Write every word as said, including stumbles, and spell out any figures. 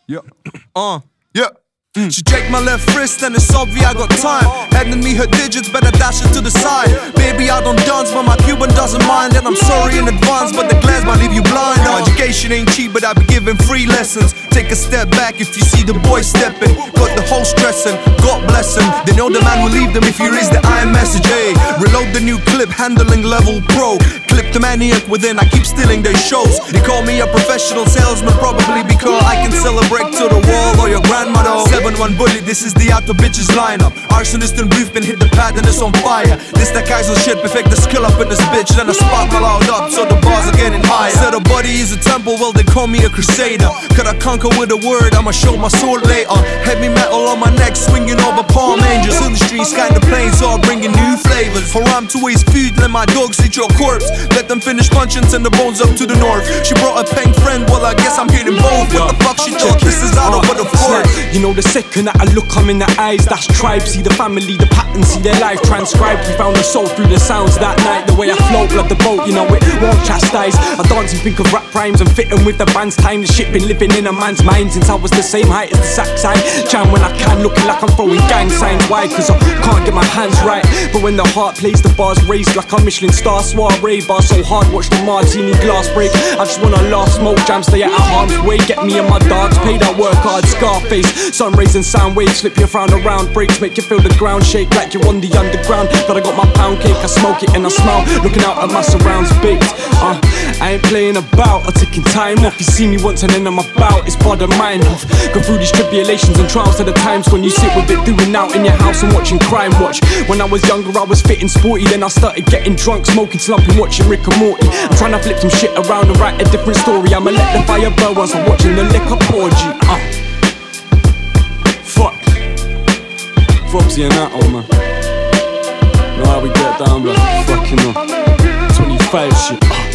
Yeah. Uh. Yeah. Mm. She checked my left wrist and it's obvious I got time. Handing me her digits, better dash it to the side. Baby, I don't dance, but my Cuban doesn't mind. And I'm sorry in advance, but the glance might leave you blind. uh. Education ain't cheap, but I be giving free lessons. Take a step back if you see the boy stepping. Got the whole stressing, God bless him. They know the man will leave them if you reach the iMessage. Hey, reload the new clip, handling level pro. Clip the maniac within, I keep stealing their shows. They call me a professional salesman, probably because I can sell a brick to the wall or your grandmother. seven one bullet, this is the Auto Bitches lineup. Arsonist and roof been hit the pad and it's on fire. This that Kaiser shit, perfect the skill up in this bitch. Then I spark my loud up, so the bars are getting higher. Said the body is a temple, well they call me a crusader. Could I conquer with a word, I'ma show my sword later. Heavy metal on my neck, swinging over palm angels. In the streets, kinda plain, so I'm bringing new flavors. Haram to waste food, let my dogs eat your corpse. Let them finish punching, send the bones up to the north. She brought a pink friend, well I guess I'm hitting both. What the fuck she thought, this is out of what the force. You know the second that I look, I'm in the eyes, that's tribe. See the family, the pattern, see their life transcribed. We found the soul through the sounds that night. The way I flow, blood the boat, you know it won't chastise. I dance and think of rap rhymes and fit them with the band's time. The shit been living in a man's mind since I was the same height as the sack sign. Jam when I can, looking like I'm throwing gang signs. Why? Cause I can't get my hands right. But when the heart plays, the bars raised like a Michelin star soiree. Bar so hard, watch the martini glass break. I just wanna laugh, smoke jam, stay out of harm's way. Get me and my dogs, pay that work hard, Scarface. Sun rays and sound waves, flip your frown around. Breaks make you feel the ground shake like you're on the underground. But I got my pound cake, I smoke it and I smile. Looking out at my surrounds baked. uh, I ain't playing about or taking time off. You see me once and then I'm about, it's part of mine off. Go through these tribulations and trials to the times when you sit with it doing out in your house and watching crime watch. When I was younger I was fit and sporty, then I started getting drunk, smoking, slumping, watching Rick and Morty. I'm trying to flip some shit around and write a different story. I'ma let the fire burn whilst I'm watching the liquor orgy. uh. Fuck Fobsy and that old man. Know how we get down, blood. Fucking up twenty-five shit. uh.